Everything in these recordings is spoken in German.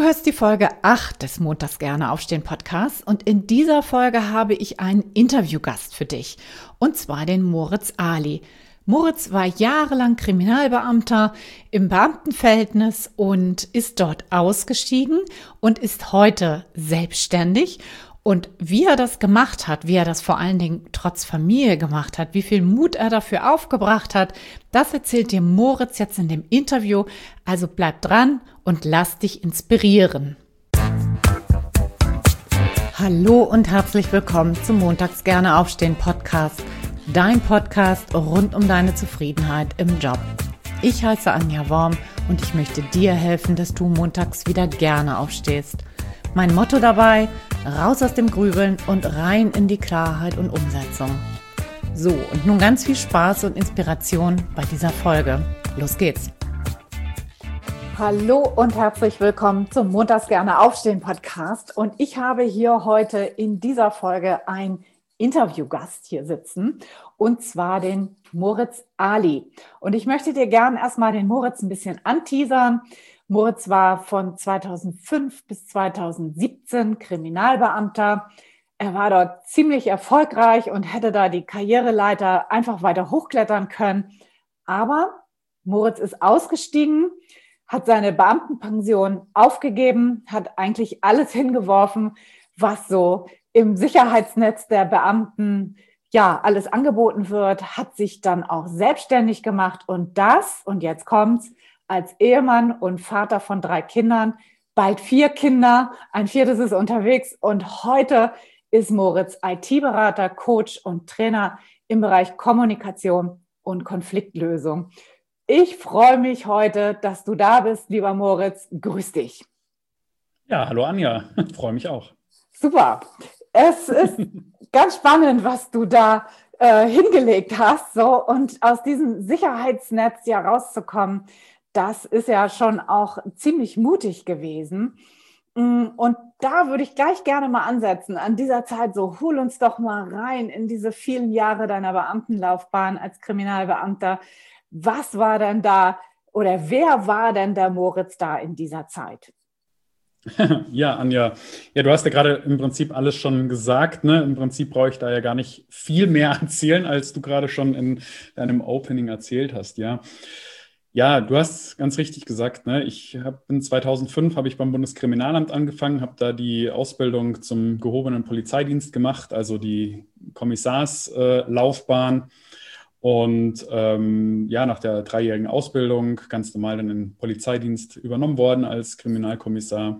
hörst die Folge 8 des Montags gerne aufstehen Podcasts und in dieser Folge habe ich einen Interviewgast für dich und zwar den Moritz Ali. Moritz war jahrelang Kriminalbeamter im Beamtenverhältnis und ist dort ausgestiegen und ist heute selbstständig. Und wie er das gemacht hat, wie er das vor allen Dingen trotz Familie gemacht hat, wie viel Mut er dafür aufgebracht hat, das erzählt dir Moritz jetzt in dem Interview. Also bleib dran und lass dich inspirieren. Hallo und herzlich willkommen zum Montags gerne aufstehen Podcast. Dein Podcast rund um deine Zufriedenheit im Job. Ich heiße Anja Worm und ich möchte dir helfen, dass du montags wieder gerne aufstehst. Mein Motto dabei: raus aus dem Grübeln und rein in die Klarheit und Umsetzung. So, und nun ganz viel Spaß und Inspiration bei dieser Folge. Los geht's! Hallo und herzlich willkommen zum Montags gerne aufstehen Podcast. Und ich habe hier heute in dieser Folge einen Interviewgast hier sitzen, und zwar den Moritz Ali. Und ich möchte dir gerne erstmal den Moritz ein bisschen anteasern. Moritz war von 2005 bis 2017 Kriminalbeamter. Er war dort ziemlich erfolgreich und hätte da die Karriereleiter einfach weiter hochklettern können. Aber Moritz ist ausgestiegen, hat seine Beamtenpension aufgegeben, hat eigentlich alles hingeworfen, was so im Sicherheitsnetz der Beamten alles angeboten wird, hat sich dann auch selbstständig gemacht und jetzt kommt's, als Ehemann und Vater von 3 Kindern, bald 4 Kinder, ein 4. ist unterwegs und heute ist Moritz IT-Berater, Coach und Trainer im Bereich Kommunikation und Konfliktlösung. Ich freue mich heute, dass du da bist, lieber Moritz. Grüß dich. Ja, hallo Anja, freue mich auch. Super. Es ist ganz spannend, was du da hingelegt hast, so, und aus diesem Sicherheitsnetz rauszukommen. Das ist ja schon auch ziemlich mutig gewesen. Und da würde ich gleich gerne mal ansetzen, an dieser Zeit so, hol uns doch mal rein in diese vielen Jahre deiner Beamtenlaufbahn als Kriminalbeamter. Was war denn da oder wer war denn der Moritz da in dieser Zeit? Ja, Anja, du hast ja gerade im Prinzip alles schon gesagt, ne? Im Prinzip brauche ich da ja gar nicht viel mehr erzählen, als du gerade schon in deinem Opening erzählt hast, ja. Ja, du hast ganz richtig gesagt, ne? In 2005 habe ich beim Bundeskriminalamt angefangen, habe da die Ausbildung zum gehobenen Polizeidienst gemacht, also die Kommissarslaufbahn. Und nach der 3-jährigen Ausbildung ganz normal dann in den Polizeidienst übernommen worden als Kriminalkommissar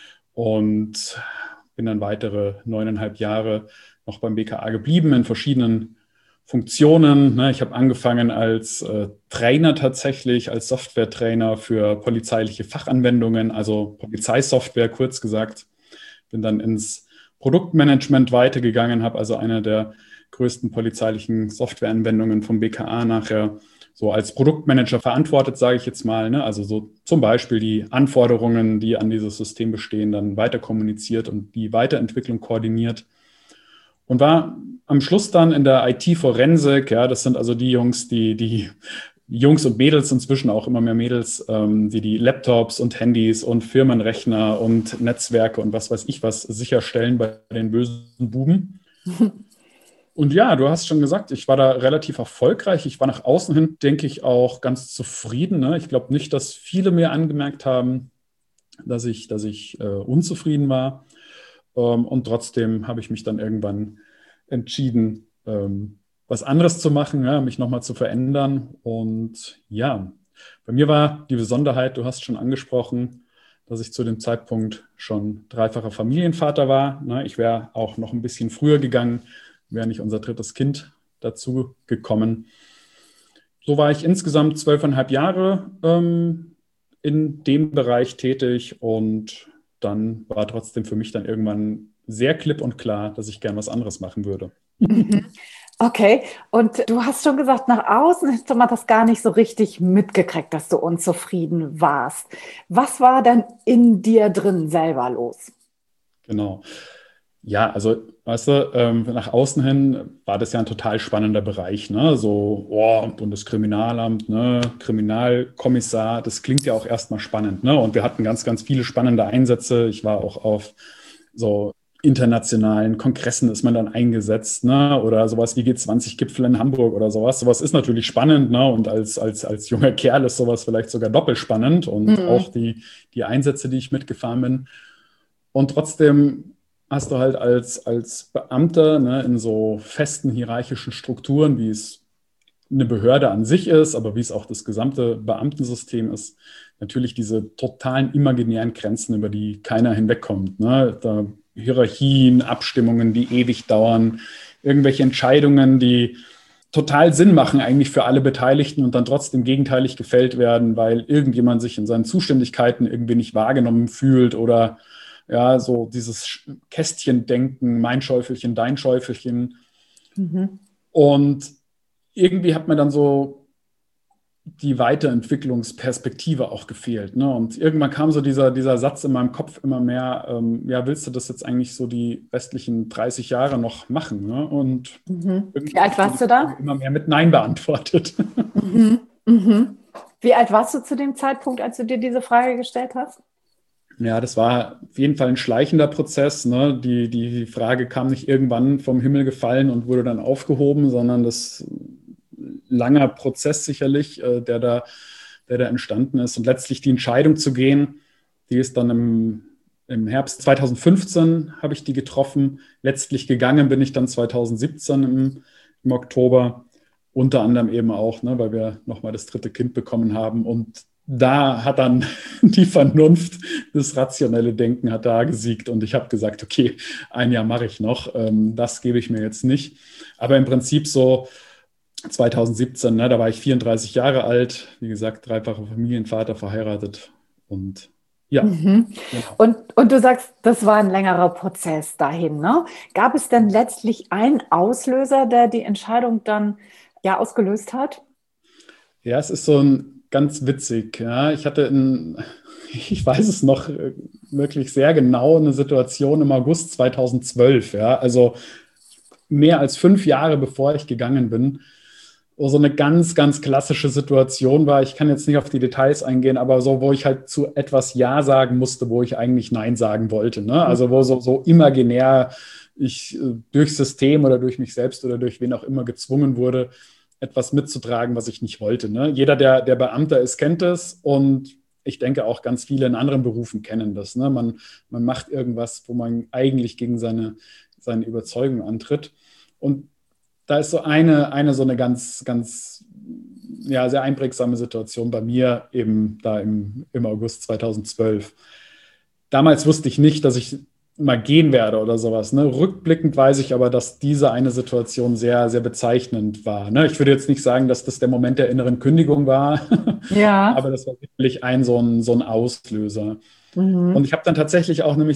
und bin dann weitere 9,5 Jahre noch beim BKA geblieben in verschiedenen Funktionen. Ich habe angefangen als Trainer tatsächlich, als Softwaretrainer für polizeiliche Fachanwendungen, also Polizeisoftware kurz gesagt. Bin dann ins Produktmanagement weitergegangen, habe also eine der größten polizeilichen Softwareanwendungen vom BKA nachher so als Produktmanager verantwortet, sage ich jetzt mal. Also so zum Beispiel die Anforderungen, die an dieses System bestehen, dann weiter kommuniziert und die Weiterentwicklung koordiniert. Und war am Schluss dann in der IT-Forensik, das sind also die Jungs, die Jungs und Mädels, inzwischen auch immer mehr Mädels, die Laptops und Handys und Firmenrechner und Netzwerke und was weiß ich was sicherstellen bei den bösen Buben. Und ja, du hast schon gesagt, ich war da relativ erfolgreich. Ich war nach außen hin, denke ich, auch ganz zufrieden. Ne? Ich glaube nicht, dass viele mir angemerkt haben, dass ich unzufrieden war. Und trotzdem habe ich mich dann irgendwann entschieden, was anderes zu machen, mich nochmal zu verändern. Und ja, bei mir war die Besonderheit, du hast schon angesprochen, dass ich zu dem Zeitpunkt schon 3-facher Familienvater war. Ich wäre auch noch ein bisschen früher gegangen, wäre nicht unser 3. Kind dazu gekommen. So war ich insgesamt 12,5 Jahre in dem Bereich tätig und dann war trotzdem für mich dann irgendwann sehr klipp und klar, dass ich gern was anderes machen würde. Okay, und du hast schon gesagt, nach außen hast man das gar nicht so richtig mitgekriegt, dass du unzufrieden warst. Was war denn in dir drin selber los? Genau. Ja, also, weißt du, nach außen hin war das ja ein total spannender Bereich, ne? So, oh, Bundeskriminalamt, ne? Kriminalkommissar, das klingt ja auch erstmal spannend, ne? Und wir hatten ganz, ganz viele spannende Einsätze. Ich war auch auf so internationalen Kongressen ist man dann eingesetzt, ne? Oder sowas wie G20-Gipfel in Hamburg oder sowas. Sowas ist natürlich spannend, ne? Und als junger Kerl ist sowas vielleicht sogar doppelt spannend und Mhm. auch die Einsätze, die ich mitgefahren bin. Und trotzdem hast du halt als Beamter, ne, in so festen hierarchischen Strukturen, wie es eine Behörde an sich ist, aber wie es auch das gesamte Beamtensystem ist, natürlich diese totalen imaginären Grenzen, über die keiner hinwegkommt. Ne? Da Hierarchien, Abstimmungen, die ewig dauern, irgendwelche Entscheidungen, die total Sinn machen eigentlich für alle Beteiligten und dann trotzdem gegenteilig gefällt werden, weil irgendjemand sich in seinen Zuständigkeiten irgendwie nicht wahrgenommen fühlt oder ja, so dieses Kästchendenken, mein Schäufelchen, dein Schäufelchen. Mhm. Und irgendwie hat mir dann so die Weiterentwicklungsperspektive auch gefehlt. Ne? Und irgendwann kam so dieser Satz in meinem Kopf immer mehr, ja, willst du das jetzt eigentlich so die restlichen 30 Jahre noch machen? Ne? Und Mhm. Wie irgendwie habe alt ich mir warst die du Frage da? immer mehr mit Nein beantwortet. Mhm. Mhm. Wie alt warst du zu dem Zeitpunkt, als du dir diese Frage gestellt hast? Ja, das war auf jeden Fall ein schleichender Prozess. Ne? Die Frage kam nicht irgendwann vom Himmel gefallen und wurde dann aufgehoben, sondern das langer Prozess sicherlich, der da entstanden ist. Und letztlich die Entscheidung zu gehen, die ist dann im Herbst 2015 habe ich die getroffen. Letztlich gegangen bin ich dann 2017 im Oktober. Unter anderem eben auch, ne, weil wir nochmal das dritte Kind bekommen haben. Und da hat dann die Vernunft, das rationelle Denken hat da gesiegt. Und ich habe gesagt, okay, ein Jahr mache ich noch. Das gebe ich mir jetzt nicht. Aber im Prinzip so 2017, ne, da war ich 34 Jahre alt, wie gesagt, dreifacher Familienvater, verheiratet und ja, Mhm. genau. Und du sagst, das war ein längerer Prozess dahin, ne? Gab es denn letztlich einen Auslöser, der die Entscheidung dann ja ausgelöst hat? Ja, es ist so ein ganz witzig. Ja. Ich weiß es noch wirklich sehr genau, eine Situation im August 2012. Ja. Also mehr als 5 Jahre bevor ich gegangen bin, wo so eine ganz, ganz klassische Situation war. Ich kann jetzt nicht auf die Details eingehen, aber so, wo ich halt zu etwas Ja sagen musste, wo ich eigentlich Nein sagen wollte. Ne? Also wo so imaginär ich durch System oder durch mich selbst oder durch wen auch immer gezwungen wurde, etwas mitzutragen, was ich nicht wollte. Ne? Jeder, der Beamter ist, kennt das und ich denke auch ganz viele in anderen Berufen kennen das. Ne? Man macht irgendwas, wo man eigentlich gegen seine Überzeugung antritt. Und da ist so eine so eine ganz, ganz, ja, sehr einprägsame Situation bei mir eben da im August 2012. Damals wusste ich nicht, dass ich mal gehen werde oder sowas. Ne? Rückblickend weiß ich aber, dass diese eine Situation sehr, sehr bezeichnend war. Ne? Ich würde jetzt nicht sagen, dass das der Moment der inneren Kündigung war, Ja. aber das war wirklich so ein Auslöser. Und Mhm. ich habe dann tatsächlich auch nämlich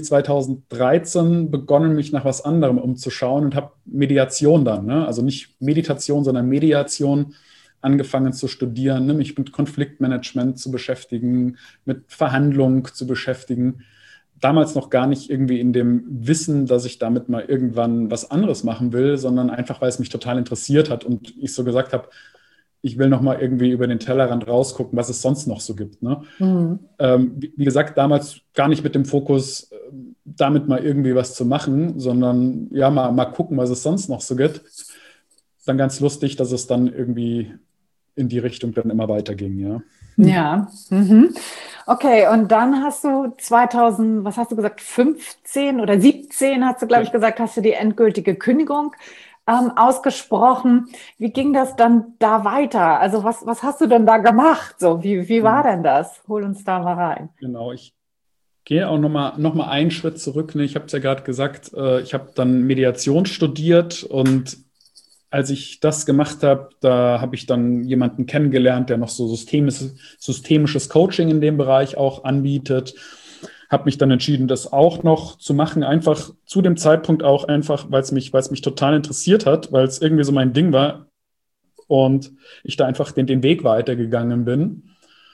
2013 begonnen, mich nach was anderem umzuschauen und habe Mediation dann, ne? Also nicht Meditation, sondern Mediation angefangen zu studieren, ne? Mich mit Konfliktmanagement zu beschäftigen, mit Verhandlung zu beschäftigen. Damals noch gar nicht irgendwie in dem Wissen, dass ich damit mal irgendwann was anderes machen will, sondern einfach, weil es mich total interessiert hat und ich so gesagt habe, ich will noch mal irgendwie über den Tellerrand rausgucken, was es sonst noch so gibt. Ne? Mhm. Wie gesagt, damals gar nicht mit dem Fokus, damit mal irgendwie was zu machen, sondern ja, mal gucken, was es sonst noch so gibt. Dann ganz lustig, dass es dann irgendwie in die Richtung dann immer weiterging, ja. Ja. Mhm. Okay, und dann hast du 2000, was hast du gesagt, 15 oder 17 hast du, glaube Ja. ich, gesagt, hast du die endgültige Kündigung ausgesprochen. Wie ging das dann da weiter? Also was hast du denn da gemacht? So, wie war denn das? Hol uns da mal rein. Genau, ich gehe auch noch mal einen Schritt zurück. Ne? Ich habe es ja gerade gesagt, ich habe dann Mediation studiert und als ich das gemacht habe, da habe ich dann jemanden kennengelernt, der noch so systemisches Coaching in dem Bereich auch anbietet. Habe mich dann entschieden, das auch noch zu machen, einfach zu dem Zeitpunkt auch einfach, weil es mich total interessiert hat, weil es irgendwie so mein Ding war und ich da einfach den Weg weitergegangen bin.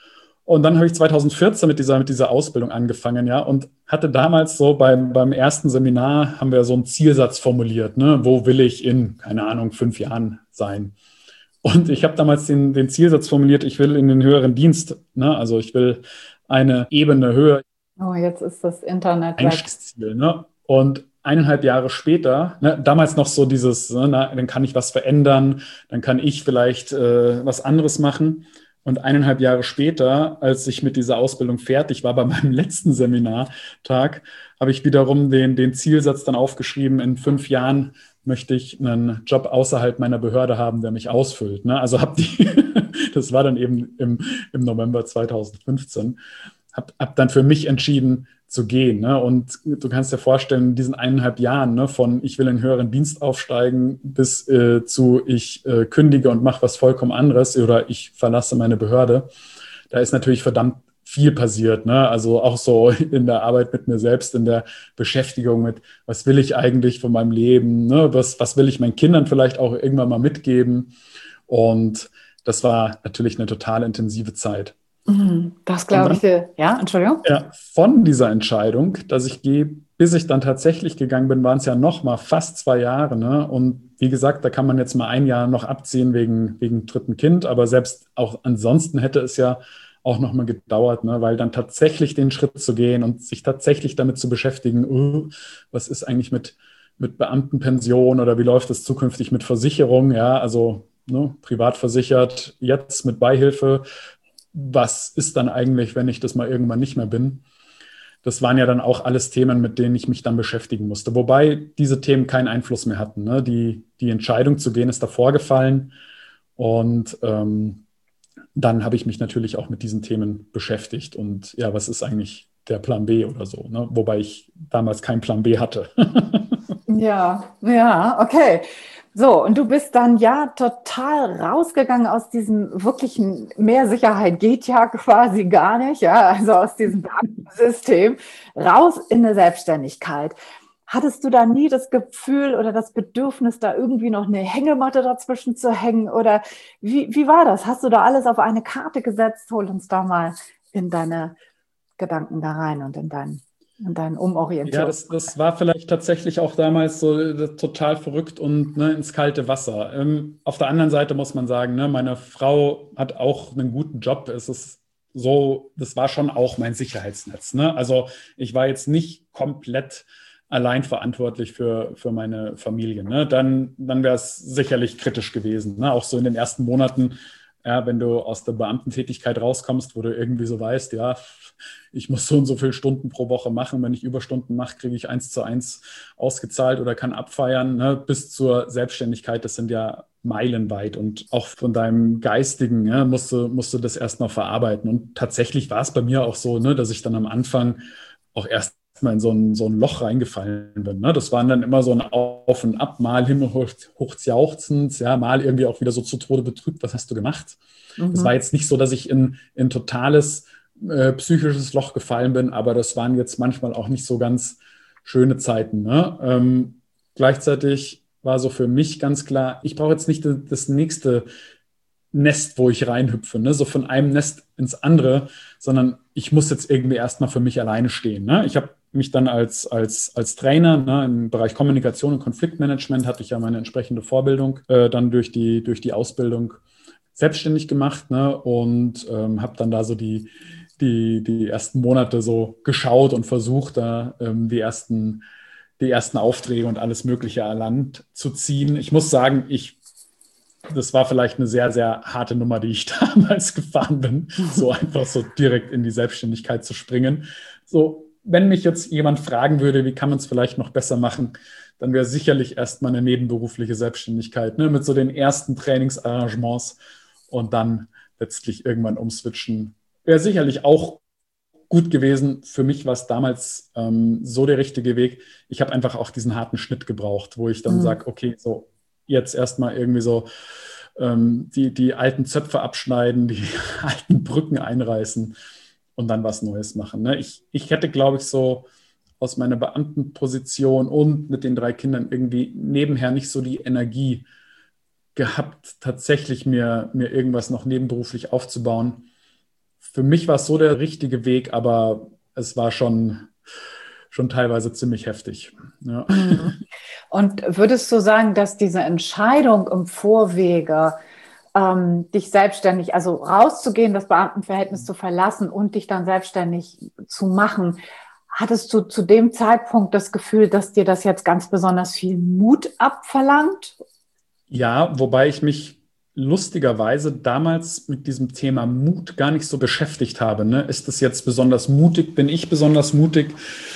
Und dann habe ich 2014 mit dieser Ausbildung angefangen, ja, und hatte damals so beim ersten Seminar haben wir so einen Zielsatz formuliert, ne? Wo will ich in, keine Ahnung, 5 Jahren sein? Und ich habe damals den Zielsatz formuliert, ich will in den höheren Dienst, ne? Also ich will eine Ebene höher, Oh, jetzt ist das Internet weg. Einstiegsziel, ne? Und 1,5 Jahre später, ne, damals noch so dieses, ne, dann kann ich was verändern, dann kann ich vielleicht was anderes machen. Und 1,5 Jahre später, als ich mit dieser Ausbildung fertig war, bei meinem letzten Seminartag, habe ich wiederum den Zielsatz dann aufgeschrieben, in 5 Jahren möchte ich einen Job außerhalb meiner Behörde haben, der mich ausfüllt. Ne? Also das war dann eben im November 2015, hab dann für mich entschieden zu gehen. Ne? Und du kannst dir vorstellen, in diesen 1,5 Jahren, ne, von ich will in einen höheren Dienst aufsteigen bis zu ich kündige und mache was vollkommen anderes oder ich verlasse meine Behörde, da ist natürlich verdammt viel passiert. Ne? Also auch so in der Arbeit mit mir selbst, in der Beschäftigung mit, was will ich eigentlich von meinem Leben? Ne? Was will ich meinen Kindern vielleicht auch irgendwann mal mitgeben? Und das war natürlich eine total intensive Zeit. Das Und glaube ich dann dir. Ja, Entschuldigung. ja, von dieser Entscheidung, dass ich gehe, bis ich dann tatsächlich gegangen bin, waren es ja noch mal fast 2 Jahre. Ne? Und wie gesagt, da kann man jetzt mal ein Jahr noch abziehen wegen dritten Kind. Aber selbst auch ansonsten hätte es ja auch noch mal gedauert, ne? Weil dann tatsächlich den Schritt zu gehen und sich tatsächlich damit zu beschäftigen, was ist eigentlich mit Beamtenpension oder wie läuft es zukünftig mit Versicherung? Ja, also ne, privat versichert, jetzt mit Beihilfe. Was ist dann eigentlich, wenn ich das mal irgendwann nicht mehr bin? Das waren ja dann auch alles Themen, mit denen ich mich dann beschäftigen musste. Wobei diese Themen keinen Einfluss mehr hatten. Ne? Die Entscheidung zu gehen ist davor gefallen. Und dann habe ich mich natürlich auch mit diesen Themen beschäftigt. Und ja, was ist eigentlich der Plan B oder so? Ne? Wobei ich damals keinen Plan B hatte. Ja, ja, okay. So, und du bist dann ja total rausgegangen aus diesem wirklichen, mehr Sicherheit geht ja quasi gar nicht, ja, also aus diesem Beamtensystem raus in eine Selbstständigkeit. Hattest du da nie das Gefühl oder das Bedürfnis, da irgendwie noch eine Hängematte dazwischen zu hängen? Oder wie war das? Hast du da alles auf eine Karte gesetzt? Hol uns da mal in deine Gedanken da rein und in deinen Ja, Umorientierung. das war vielleicht tatsächlich auch damals so total verrückt und ne, ins kalte Wasser. Auf der anderen Seite muss man sagen, ne, meine Frau hat auch einen guten Job. Es ist so, das war schon auch mein Sicherheitsnetz. Ne? Also ich war jetzt nicht komplett allein verantwortlich für meine Familie. Ne? Dann wäre es sicherlich kritisch gewesen. Ne? Auch so in den ersten Monaten, ja, wenn du aus der Beamtentätigkeit rauskommst, wo du irgendwie so weißt, ja, ich muss so und so viele Stunden pro Woche machen. Wenn ich Überstunden mache, kriege ich 1:1 ausgezahlt oder kann abfeiern. Ne? Bis zur Selbstständigkeit, das sind ja meilenweit. Und auch von deinem Geistigen ja, musst du das erst noch verarbeiten. Und tatsächlich war es bei mir auch so, ne, dass ich dann am Anfang auch erst mal in so ein Loch reingefallen bin. Ne? Das waren dann immer so ein Auf und Ab, mal himmelhochjauchzend, ja, mal irgendwie auch wieder so zu Tode betrübt, was hast du gemacht? Es war Mhm. jetzt nicht so, dass ich in totales psychisches Loch gefallen bin, aber das waren jetzt manchmal auch nicht so ganz schöne Zeiten. Ne? Gleichzeitig war so für mich ganz klar, ich brauche jetzt nicht das nächste Nest, wo ich reinhüpfe, ne? So von einem Nest ins andere, sondern ich muss jetzt irgendwie erstmal für mich alleine stehen. Ne? Ich habe mich dann als Trainer ne, im Bereich Kommunikation und Konfliktmanagement hatte ich ja meine entsprechende Vorbildung dann durch die Ausbildung selbstständig gemacht ne, und habe dann da so die ersten Monate so geschaut und versucht, da die ersten Aufträge und alles Mögliche an Land zu ziehen. Ich muss sagen, das war vielleicht eine sehr, sehr harte Nummer, die ich damals gefahren bin, so einfach so direkt in die Selbstständigkeit zu springen. So, wenn mich jetzt jemand fragen würde, wie kann man es vielleicht noch besser machen, dann wäre sicherlich erstmal eine nebenberufliche Selbstständigkeit, ne, mit so den ersten Trainingsarrangements und dann letztlich irgendwann umswitchen. Wäre sicherlich auch gut gewesen. Für mich war es damals so der richtige Weg. Ich habe einfach auch diesen harten Schnitt gebraucht, wo ich dann Mhm. sage, okay, so jetzt erstmal irgendwie so die alten Zöpfe abschneiden, die alten Brücken einreißen und dann was Neues machen. Ne? Ich hätte, glaube ich, so aus meiner Beamtenposition und mit den 3 Kindern irgendwie nebenher nicht so die Energie gehabt, tatsächlich mir irgendwas noch nebenberuflich aufzubauen. für mich war es so der richtige Weg, aber es war schon teilweise ziemlich heftig. Ja. Und würdest du sagen, dass diese Entscheidung im Vorwege, dich selbstständig, also rauszugehen, das Beamtenverhältnis zu verlassen und dich dann selbstständig zu machen, hattest du zu dem Zeitpunkt das Gefühl, dass dir das jetzt ganz besonders viel Mut abverlangt? Ja, wobei ich mich lustigerweise damals mit diesem Thema Mut gar nicht so beschäftigt habe. Ne? Ist das jetzt besonders mutig? Bin ich besonders mutig?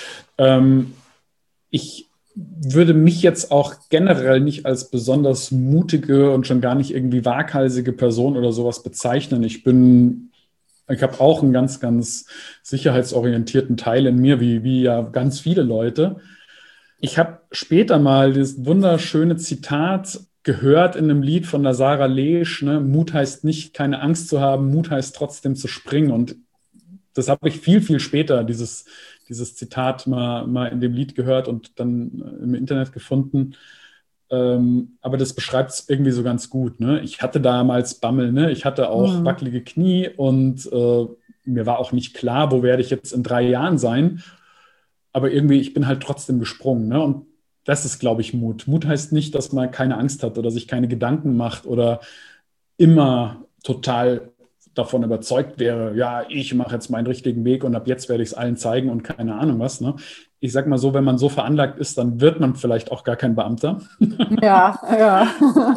Ich würde mich jetzt auch generell nicht als besonders mutige und schon gar nicht irgendwie waghalsige Person oder sowas bezeichnen. Ich habe auch einen ganz, ganz sicherheitsorientierten Teil in mir, wie ja ganz viele Leute. Ich habe später mal das wunderschöne Zitat gehört in einem Lied von der Sarah Leesch, ne? Mut heißt nicht, keine Angst zu haben, Mut heißt trotzdem zu springen. Und das habe ich viel, viel später, dieses Zitat mal in dem Lied gehört und dann im Internet gefunden. Aber das beschreibt es irgendwie so ganz gut. Ne? Ich hatte damals Bammel, ne? Ich hatte auch wackelige Knie und mir war auch nicht klar, wo werde ich jetzt in 3 Jahren sein. Aber irgendwie, ich bin halt trotzdem gesprungen. Ne? Und das ist, glaube ich, Mut. Mut heißt nicht, dass man keine Angst hat oder sich keine Gedanken macht oder immer total davon überzeugt wäre, ja, ich mache jetzt meinen richtigen Weg und ab jetzt werde ich es allen zeigen und keine Ahnung was. Ne? Ich sag mal so, wenn man so veranlagt ist, dann wird man vielleicht auch gar kein Beamter. Ja, ja.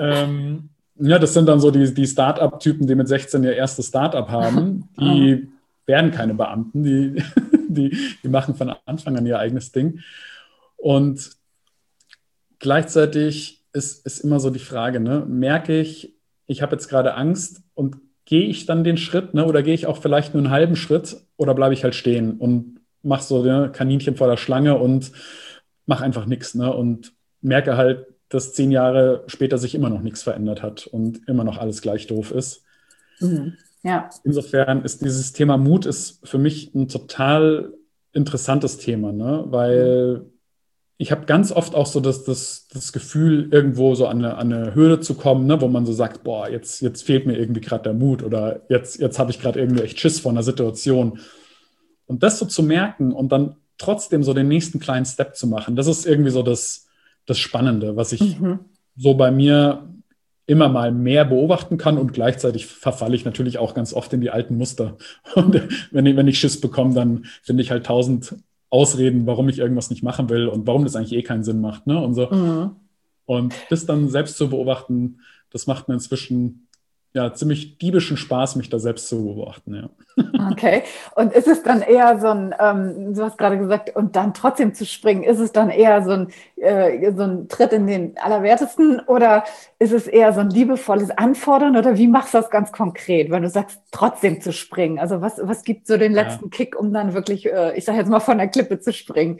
Ja, das sind dann so die Start-up-Typen, die mit 16 ihr erstes Start-up haben. Die werden keine Beamten, die machen von Anfang an ihr eigenes Ding. Und gleichzeitig ist immer so die Frage, ne? Merke ich habe jetzt gerade Angst und gehe ich dann den Schritt, ne? Oder gehe ich auch vielleicht nur einen halben Schritt oder bleibe ich halt stehen und mache so, ne, Kaninchen vor der Schlange und mache einfach nichts, ne? Und merke halt, dass 10 Jahre später sich immer noch nichts verändert hat und immer noch alles gleich doof ist. Ja. Insofern ist dieses Thema Mut ist für mich ein total interessantes Thema, ne? Weil ich habe ganz oft auch so das Gefühl, irgendwo so an eine Hürde zu kommen, ne, wo man so sagt, boah, jetzt fehlt mir irgendwie gerade der Mut oder jetzt habe ich gerade irgendwie echt Schiss vor einer Situation. Und das so zu merken und dann trotzdem so den nächsten kleinen Step zu machen, das ist irgendwie so das Spannende, was ich so bei mir immer mal mehr beobachten kann und gleichzeitig verfalle ich natürlich auch ganz oft in die alten Muster. Und wenn ich Schiss bekomme, dann finde ich halt 1000 Ausreden, warum ich irgendwas nicht machen will und warum das eigentlich keinen Sinn macht. Ne? Und so. Und das dann selbst zu beobachten, das macht mir inzwischen ja ziemlich diebischen Spaß, mich da selbst zu beobachten. Ja. Okay. Und ist es dann eher so ein, du hast gerade gesagt, und dann trotzdem zu springen, ist es dann eher so ein Tritt in den Allerwertesten oder ist es eher so ein liebevolles Anfordern oder wie machst du das ganz konkret, wenn du sagst, trotzdem zu springen? Also was gibt so den letzten Kick, um dann wirklich, ich sage jetzt mal, von der Klippe zu springen?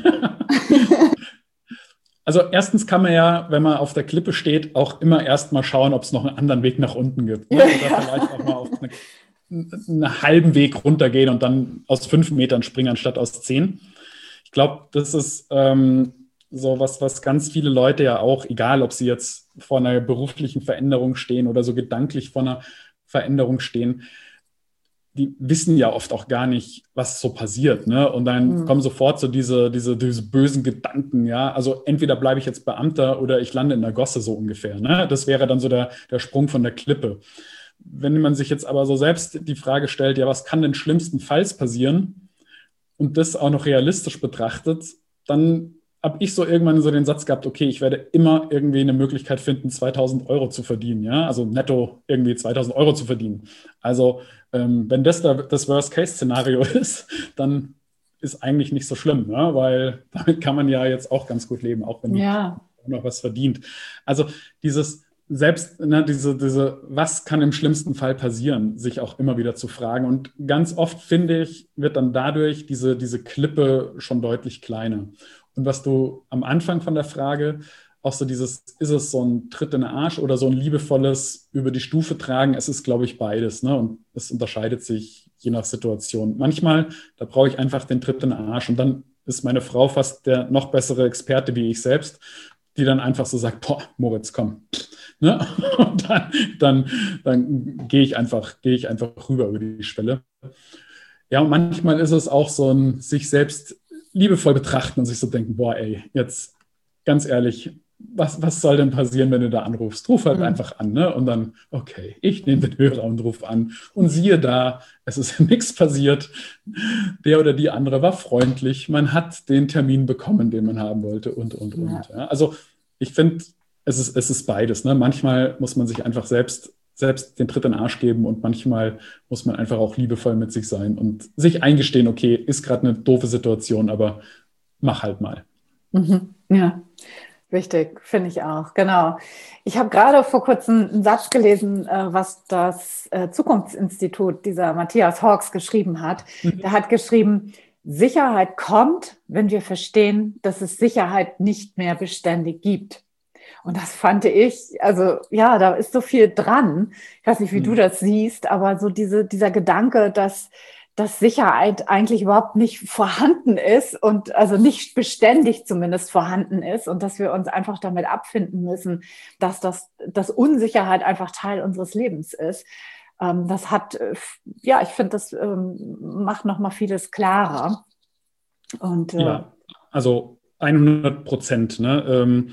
Also erstens kann man ja, wenn man auf der Klippe steht, auch immer erst mal schauen, ob es noch einen anderen Weg nach unten gibt. Ne? Oder vielleicht auch mal auf einen halben Weg runtergehen und dann aus 5 Metern springen, anstatt aus 10. Ich glaube, das ist so was ganz viele Leute ja auch, egal ob sie jetzt vor einer beruflichen Veränderung stehen oder so gedanklich vor einer Veränderung stehen, die wissen ja oft auch gar nicht, was so passiert, ne? Und dann kommen sofort so diese bösen Gedanken, ja. Also entweder bleibe ich jetzt Beamter oder ich lande in der Gosse, so ungefähr, ne? Das wäre dann so der Sprung von der Klippe. Wenn man sich jetzt aber so selbst die Frage stellt, ja, was kann denn schlimmstenfalls passieren und das auch noch realistisch betrachtet, dann habe ich so irgendwann so den Satz gehabt, okay, ich werde immer irgendwie eine Möglichkeit finden, 2.000 Euro zu verdienen, ja, also netto irgendwie 2.000 Euro zu verdienen. Also wenn das das Worst-Case-Szenario ist, dann ist eigentlich nicht so schlimm, ne? Weil damit kann man ja jetzt auch ganz gut leben, auch wenn man noch was verdient. Also dieses selbst, ne, was kann im schlimmsten Fall passieren, sich auch immer wieder zu fragen. Und ganz oft, finde ich, wird dann dadurch diese Klippe schon deutlich kleiner. Und was du am Anfang von der Frage auch so ist es so ein Tritt in den Arsch oder so ein liebevolles über die Stufe tragen? Es ist, glaube ich, beides. Ne? Und es unterscheidet sich je nach Situation. Manchmal, da brauche ich einfach den Tritt in den Arsch und dann ist meine Frau fast der noch bessere Experte wie ich selbst. die dann einfach so sagt, boah, Moritz, komm. Ne? Und dann gehe ich einfach rüber über die Schwelle. Ja, und manchmal ist es auch so ein sich selbst liebevoll betrachten und sich so denken, boah, ey, jetzt ganz ehrlich, was soll denn passieren, wenn du da anrufst? Ruf halt einfach an, ne? Und dann, okay, ich nehme den Hörer und rufe an. Und siehe da, es ist nichts passiert. Der oder die andere war freundlich. Man hat den Termin bekommen, den man haben wollte und. Ja. Also ich finde, es ist beides, ne? Manchmal muss man sich einfach selbst den Tritt in den Arsch geben und manchmal muss man einfach auch liebevoll mit sich sein und sich eingestehen, okay, ist gerade eine doofe Situation, aber mach halt mal. Ja. Wichtig, finde ich auch, genau. Ich habe gerade vor kurzem einen Satz gelesen, was das Zukunftsinstitut, dieser Matthias Hawkes, geschrieben hat. Der hat geschrieben, Sicherheit kommt, wenn wir verstehen, dass es Sicherheit nicht mehr beständig gibt. Und das fand ich, also ja, da ist so viel dran. Ich weiß nicht, wie du das siehst, aber so dieser Gedanke, dass Sicherheit eigentlich überhaupt nicht vorhanden ist und also nicht beständig zumindest vorhanden ist und dass wir uns einfach damit abfinden müssen, dass Unsicherheit einfach Teil unseres Lebens ist. Das hat, ja, ich finde, das macht nochmal vieles klarer. Und, ja, also 100%. Ne?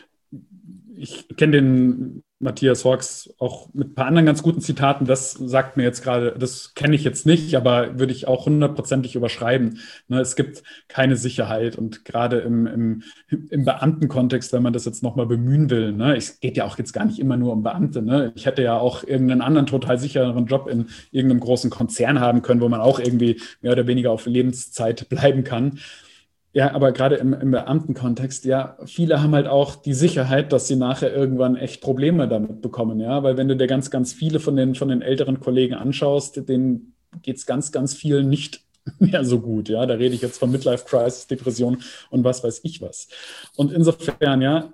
Ich kenne den Matthias Hawkes auch mit ein paar anderen ganz guten Zitaten. Das sagt mir jetzt gerade, das kenne ich jetzt nicht, aber würde ich auch 100%ig überschreiben. Ne, es gibt keine Sicherheit und gerade im Beamtenkontext, wenn man das jetzt nochmal bemühen will, ne, es geht ja auch jetzt gar nicht immer nur um Beamte. Ne? Ich hätte ja auch irgendeinen anderen total sicheren Job in irgendeinem großen Konzern haben können, wo man auch irgendwie mehr oder weniger auf Lebenszeit bleiben kann. Ja, aber gerade im Beamtenkontext, ja, viele haben halt auch die Sicherheit, dass sie nachher irgendwann echt Probleme damit bekommen, ja, weil wenn du dir ganz, ganz viele von den älteren Kollegen anschaust, denen geht es ganz, ganz vielen nicht mehr so gut, ja, da rede ich jetzt von Midlife-Crisis, Depression und was weiß ich was. Und insofern, ja,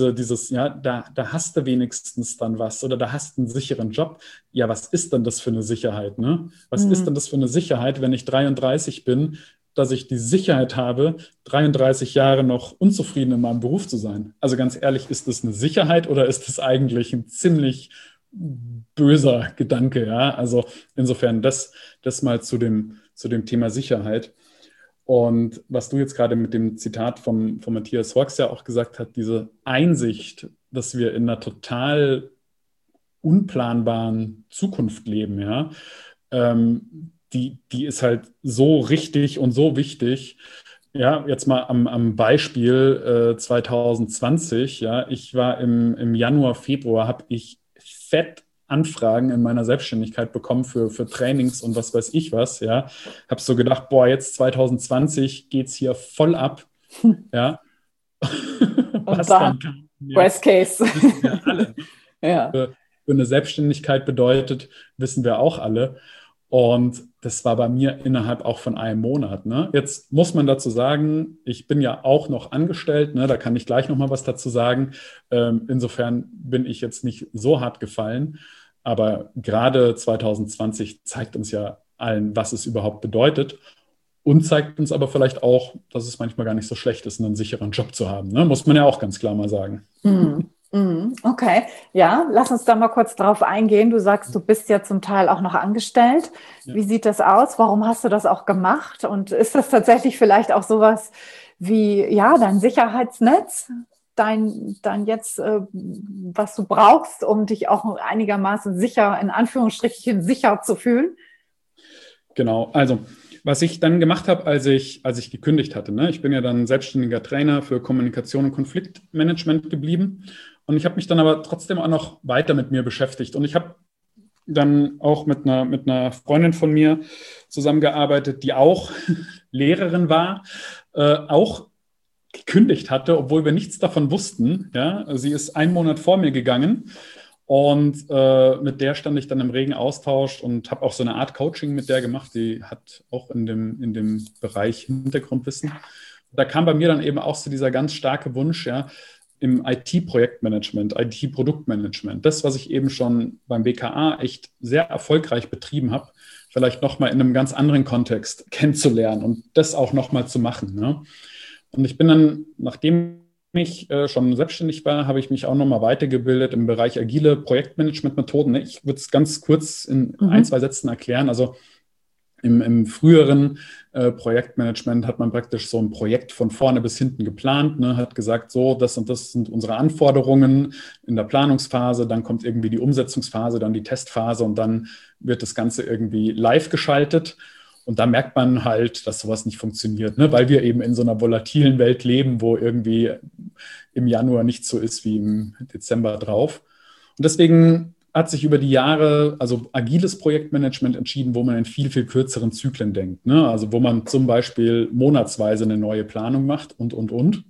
da hast du wenigstens dann was oder da hast du einen sicheren Job. Ja, was ist denn das für eine Sicherheit, ne? Was ist denn das für eine Sicherheit, wenn ich 33 bin, dass ich die Sicherheit habe, 33 Jahre noch unzufrieden in meinem Beruf zu sein? Also ganz ehrlich, ist das eine Sicherheit oder ist das eigentlich ein ziemlich böser Gedanke? Ja, also insofern das mal zu dem Thema Sicherheit. Und was du jetzt gerade mit dem Zitat von Matthias Hawkes ja auch gesagt hast, diese Einsicht, dass wir in einer total unplanbaren Zukunft leben, ja, die ist halt so richtig und so wichtig. Ja, jetzt mal am Beispiel 2020. Ja, ich war im Januar, Februar, habe ich fett Anfragen in meiner Selbstständigkeit bekommen für Trainings und was weiß ich was. Ja, habe so gedacht, boah, jetzt 2020 geht es hier voll ab. Ja, was dann kam, Worst Case. Wissen wir alle. Ja. Für eine Selbstständigkeit bedeutet, wissen wir auch alle. Und das war bei mir innerhalb auch von einem Monat. Ne? Jetzt muss man dazu sagen, ich bin ja auch noch angestellt, ne? Da kann ich gleich noch mal was dazu sagen. Insofern bin ich jetzt nicht so hart gefallen. Aber gerade 2020 zeigt uns ja allen, was es überhaupt bedeutet. Und zeigt uns aber vielleicht auch, dass es manchmal gar nicht so schlecht ist, einen sicheren Job zu haben. Ne? Muss man ja auch ganz klar mal sagen. Okay, ja, lass uns da mal kurz drauf eingehen. Du sagst, du bist ja zum Teil auch noch angestellt. Ja. Wie sieht das aus? Warum hast du das auch gemacht? Und ist das tatsächlich vielleicht auch sowas wie, ja, dein Sicherheitsnetz, dein jetzt, was du brauchst, um dich auch einigermaßen sicher, in Anführungsstrichen sicher zu fühlen? Genau, also was ich dann gemacht habe, als ich gekündigt hatte, ne? Ich bin ja dann selbstständiger Trainer für Kommunikation und Konfliktmanagement geblieben. Und ich habe mich dann aber trotzdem auch noch weiter mit mir beschäftigt. Und ich habe dann auch mit einer Freundin von mir zusammengearbeitet, die auch Lehrerin war, auch gekündigt hatte, obwohl wir nichts davon wussten. Ja? Sie ist einen Monat vor mir gegangen. Und mit der stand ich dann im regen Austausch und habe auch so eine Art Coaching mit der gemacht. Die hat auch in dem Bereich Hintergrundwissen. Da kam bei mir dann eben auch so dieser ganz starke Wunsch, ja, im IT-Projektmanagement, IT-Produktmanagement, das, was ich eben schon beim BKA echt sehr erfolgreich betrieben habe, vielleicht nochmal in einem ganz anderen Kontext kennenzulernen und das auch nochmal zu machen. Ne? Und ich bin dann, nachdem ich schon selbstständig war, habe ich mich auch nochmal weitergebildet im Bereich agile Projektmanagement-Methoden. Ne? Ich würde es ganz kurz in ein, zwei Sätzen erklären. Also im früheren Projektmanagement hat man praktisch so ein Projekt von vorne bis hinten geplant, ne, hat gesagt, so, das und das sind unsere Anforderungen in der Planungsphase, dann kommt irgendwie die Umsetzungsphase, dann die Testphase und dann wird das Ganze irgendwie live geschaltet. Und da merkt man halt, dass sowas nicht funktioniert, ne, weil wir eben in so einer volatilen Welt leben, wo irgendwie im Januar nicht so ist wie im Dezember drauf. Und deswegen hat sich über die Jahre, also agiles Projektmanagement entschieden, wo man in viel, viel kürzeren Zyklen denkt. Ne? Also wo man zum Beispiel monatsweise eine neue Planung macht und. Und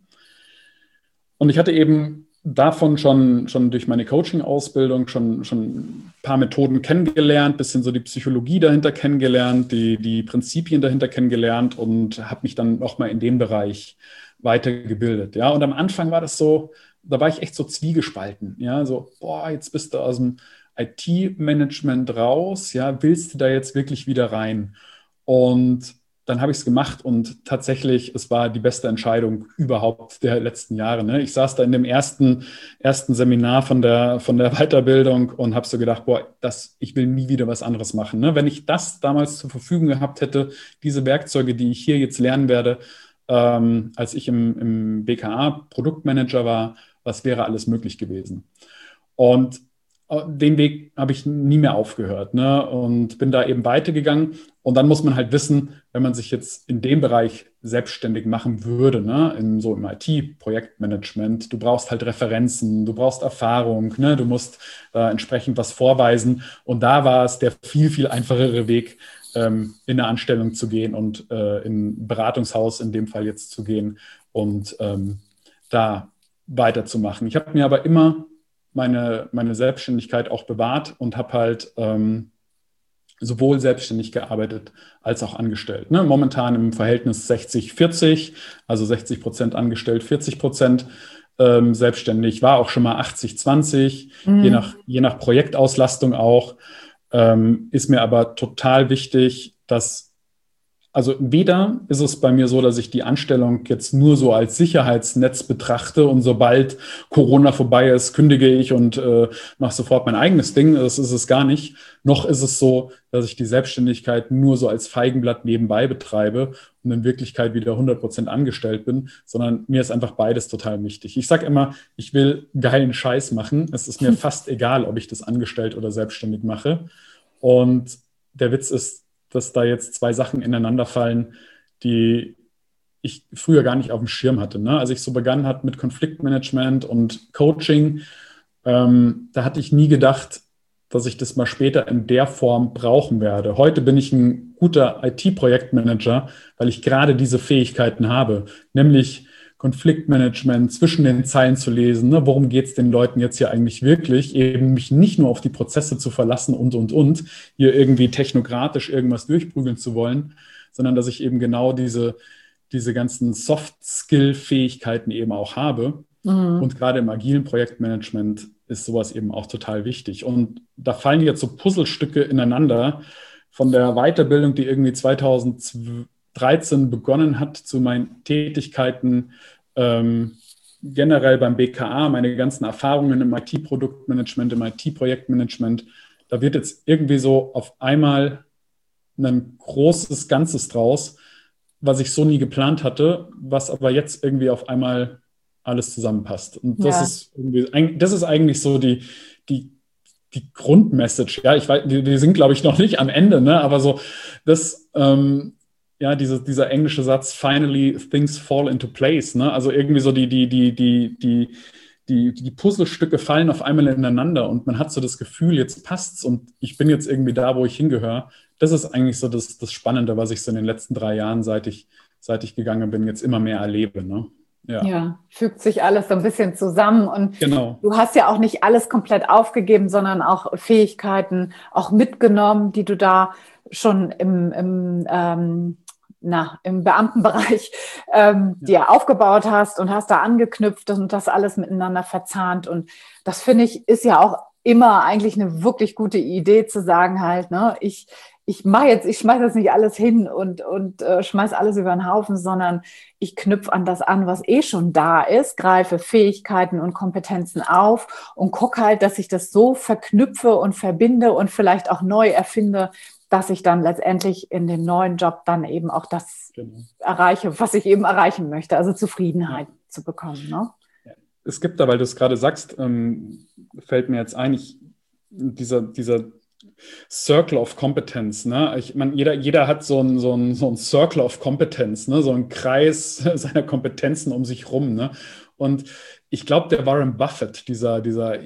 ich hatte eben davon schon durch meine Coaching-Ausbildung schon ein paar Methoden kennengelernt, bisschen so die Psychologie dahinter kennengelernt, die Prinzipien dahinter kennengelernt und habe mich dann nochmal in dem Bereich weitergebildet. Ja? Und am Anfang war das so, da war ich echt so zwiegespalten. Ja, so, boah, jetzt bist du aus dem IT-Management raus, ja, willst du da jetzt wirklich wieder rein? Und dann habe ich es gemacht und tatsächlich, es war die beste Entscheidung überhaupt der letzten Jahre. Ne? Ich saß da in dem ersten Seminar von der Weiterbildung und habe so gedacht, boah, ich will nie wieder was anderes machen. Ne? Wenn ich das damals zur Verfügung gehabt hätte, diese Werkzeuge, die ich hier jetzt lernen werde, als ich im BKA Produktmanager war, was wäre alles möglich gewesen? Und den Weg habe ich nie mehr aufgehört, ne? Und bin da eben weitergegangen. Und dann muss man halt wissen, wenn man sich jetzt in dem Bereich selbstständig machen würde, ne? Im IT-Projektmanagement, du brauchst halt Referenzen, du brauchst Erfahrung, ne? Du musst entsprechend was vorweisen. Und da war es der viel, viel einfachere Weg, in eine Anstellung zu gehen und in ein Beratungshaus in dem Fall jetzt zu gehen und da weiterzumachen. Ich habe mir aber immer meine Selbstständigkeit auch bewahrt und habe halt sowohl selbstständig gearbeitet als auch angestellt. Ne? Momentan im Verhältnis 60-40, also 60% angestellt, 40% selbstständig, war auch schon mal 80-20, je nach Projektauslastung auch. Ist mir aber total wichtig, also weder ist es bei mir so, dass ich die Anstellung jetzt nur so als Sicherheitsnetz betrachte und sobald Corona vorbei ist, kündige ich und mache sofort mein eigenes Ding. Das ist es gar nicht. Noch ist es so, dass ich die Selbstständigkeit nur so als Feigenblatt nebenbei betreibe und in Wirklichkeit wieder 100% angestellt bin, sondern mir ist einfach beides total wichtig. Ich sage immer, ich will geilen Scheiß machen. Es ist mir fast egal, ob ich das angestellt oder selbstständig mache. Und der Witz ist, dass da jetzt zwei Sachen ineinander fallen, die ich früher gar nicht auf dem Schirm hatte. Ne? Als ich so begann hat mit Konfliktmanagement und Coaching, da hatte ich nie gedacht, dass ich das mal später in der Form brauchen werde. Heute bin ich ein guter IT-Projektmanager, weil ich gerade diese Fähigkeiten habe, nämlich Konfliktmanagement, zwischen den Zeilen zu lesen, ne? Worum geht es den Leuten jetzt hier eigentlich wirklich, eben mich nicht nur auf die Prozesse zu verlassen und, hier irgendwie technokratisch irgendwas durchprügeln zu wollen, sondern dass ich eben genau diese ganzen Soft-Skill-Fähigkeiten eben auch habe. Und gerade im agilen Projektmanagement ist sowas eben auch total wichtig. Und da fallen jetzt so Puzzlestücke ineinander von der Weiterbildung, die irgendwie 2013 begonnen hat, zu meinen Tätigkeiten generell beim BKA, meine ganzen Erfahrungen im IT-Produktmanagement, im IT-Projektmanagement. Da wird jetzt irgendwie so auf einmal ein großes Ganzes draus, was ich so nie geplant hatte, was aber jetzt irgendwie auf einmal alles zusammenpasst. Und das ist eigentlich so die Grundmessage. Ja, ich weiß, wir sind, glaube ich, noch nicht am Ende, ne? Aber so das dieser englische Satz, finally things fall into place, ne? Also irgendwie so die Puzzlestücke fallen auf einmal ineinander und man hat so das Gefühl, jetzt passt's und ich bin jetzt irgendwie da, wo ich hingehöre. Das ist eigentlich so das Spannende, was ich so in den letzten 3 Jahren, seit ich gegangen bin, jetzt immer mehr erlebe, ne? Ja, fügt sich alles so ein bisschen zusammen und genau. Du hast ja auch nicht alles komplett aufgegeben, sondern auch Fähigkeiten auch mitgenommen, die du da schon im Beamtenbereich dir aufgebaut hast und hast da angeknüpft und das alles miteinander verzahnt. Und das finde ich ist ja auch immer eigentlich eine wirklich gute Idee zu sagen halt, ne, ich ich schmeiß jetzt nicht alles hin und schmeiß alles über den Haufen, sondern ich knüpfe an das an, was eh schon da ist, greife Fähigkeiten und Kompetenzen auf und gucke halt, dass ich das so verknüpfe und verbinde und vielleicht auch neu erfinde, dass ich dann letztendlich in dem neuen Job dann eben auch das erreiche, was ich eben erreichen möchte, also Zufriedenheit zu bekommen. Ne? Es gibt da, weil du es gerade sagst, fällt mir jetzt ein, dieser Circle of Competence, ne? Ich meine, jeder hat so ein Circle of Competence, ne? So einen Kreis seiner Kompetenzen um sich rum, ne? Und ich glaube, der Warren Buffett, dieser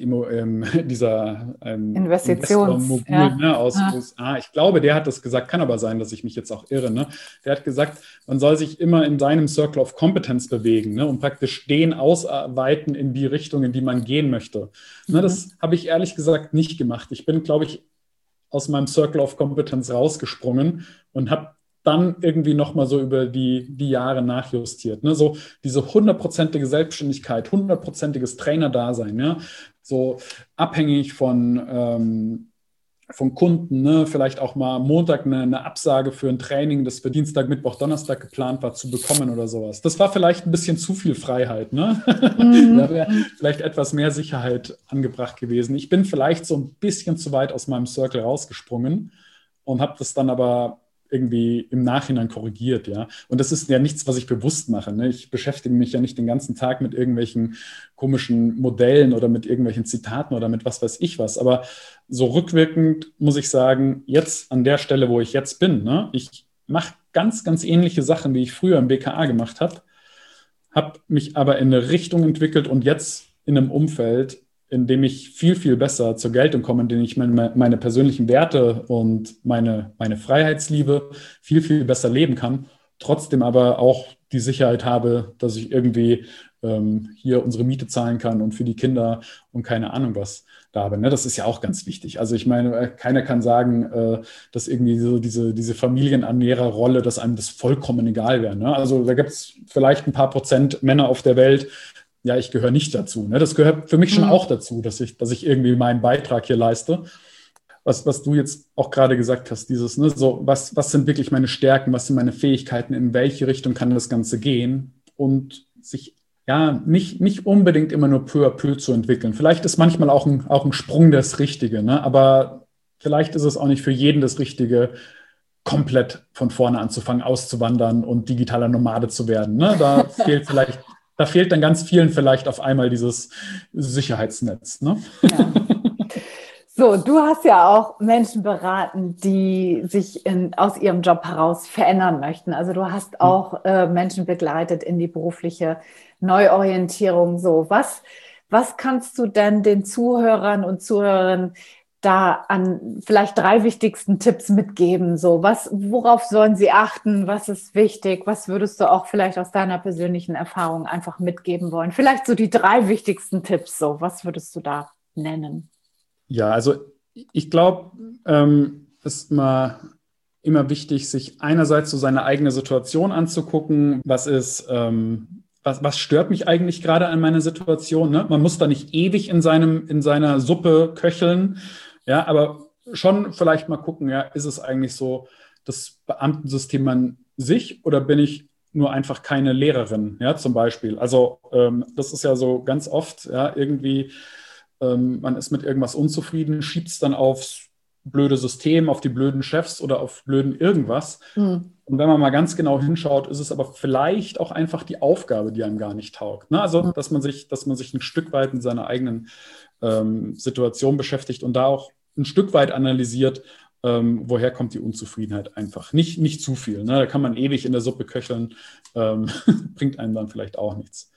Investor-Mogul, ne, aus USA, ich glaube, der hat das gesagt, kann aber sein, dass ich mich jetzt auch irre, ne? Der hat gesagt, man soll sich immer in seinem Circle of Competence bewegen, ne? Und praktisch den ausweiten in die Richtung, in die man gehen möchte. Ne, das habe ich ehrlich gesagt nicht gemacht. Ich bin, glaube ich, aus meinem Circle of Competence rausgesprungen und habe dann irgendwie nochmal so über die Jahre nachjustiert. Ne? So diese 100%ige Selbstständigkeit, 100%iges Trainerdasein, ja? So abhängig von Kunden, ne? Vielleicht auch mal Montag eine Absage für ein Training, das für Dienstag, Mittwoch, Donnerstag geplant war, zu bekommen oder sowas. Das war vielleicht ein bisschen zu viel Freiheit. Ne? Da wäre vielleicht etwas mehr Sicherheit angebracht gewesen. Ich bin vielleicht so ein bisschen zu weit aus meinem Circle rausgesprungen und habe das dann aber irgendwie im Nachhinein korrigiert, ja. Und das ist ja nichts, was ich bewusst mache. Ne? Ich beschäftige mich ja nicht den ganzen Tag mit irgendwelchen komischen Modellen oder mit irgendwelchen Zitaten oder mit was weiß ich was. Aber so rückwirkend muss ich sagen, jetzt an der Stelle, wo ich jetzt bin, ne? Ich mache ganz, ganz ähnliche Sachen, wie ich früher im BKA gemacht habe mich aber in eine Richtung entwickelt und jetzt in einem Umfeld, in dem ich viel, viel besser zur Geltung komme, in dem ich meine persönlichen Werte und meine Freiheitsliebe viel, viel besser leben kann, trotzdem aber auch die Sicherheit habe, dass ich irgendwie hier unsere Miete zahlen kann und für die Kinder und keine Ahnung was da habe. Ne? Das ist ja auch ganz wichtig. Also ich meine, keiner kann sagen, dass irgendwie so diese Familienernährerrolle, dass einem das vollkommen egal wäre. Ne? Also da gibt es vielleicht ein paar Prozent Männer auf der Welt, ja, ich gehöre nicht dazu. Ne? Das gehört für mich schon auch dazu, dass ich irgendwie meinen Beitrag hier leiste. Was du jetzt auch gerade gesagt hast, dieses, ne, so, was sind wirklich meine Stärken, was sind meine Fähigkeiten, in welche Richtung kann das Ganze gehen und sich ja nicht unbedingt immer nur peu à peu zu entwickeln. Vielleicht ist manchmal auch ein Sprung das Richtige, ne? Aber vielleicht ist es auch nicht für jeden das Richtige, komplett von vorne anzufangen, auszuwandern und digitaler Nomade zu werden. Ne? Da fehlt dann ganz vielen vielleicht auf einmal dieses Sicherheitsnetz. Ne? Ja. So, du hast ja auch Menschen beraten, die sich aus ihrem Job heraus verändern möchten. Also du hast auch Menschen begleitet in die berufliche Neuorientierung. So, was kannst du denn den Zuhörern und Zuhörerinnen da an vielleicht 3 wichtigsten Tipps mitgeben? So, worauf sollen sie achten? Was ist wichtig? Was würdest du auch vielleicht aus deiner persönlichen Erfahrung einfach mitgeben wollen? Vielleicht so die 3 wichtigsten Tipps. So, was würdest du da nennen? Ja, also ich glaube, es ist immer wichtig, sich einerseits so seine eigene Situation anzugucken. Was stört mich eigentlich gerade an meiner Situation? Ne? Man muss da nicht ewig in seiner Suppe köcheln. Ja, aber schon vielleicht mal gucken, ja, ist es eigentlich so das Beamtensystem an sich oder bin ich nur einfach keine Lehrerin, ja, zum Beispiel. Also das ist ja so ganz oft, ja, irgendwie, man ist mit irgendwas unzufrieden, schiebt es dann aufs blöde System, auf die blöden Chefs oder auf blöden irgendwas. Und wenn man mal ganz genau hinschaut, ist es aber vielleicht auch einfach die Aufgabe, die einem gar nicht taugt. Ne? Also, dass man sich ein Stück weit mit seiner eigenen Situation beschäftigt und da auch ein Stück weit analysiert, woher kommt die Unzufriedenheit einfach. Nicht zu viel. Ne? Da kann man ewig in der Suppe köcheln, bringt einem dann vielleicht auch nichts.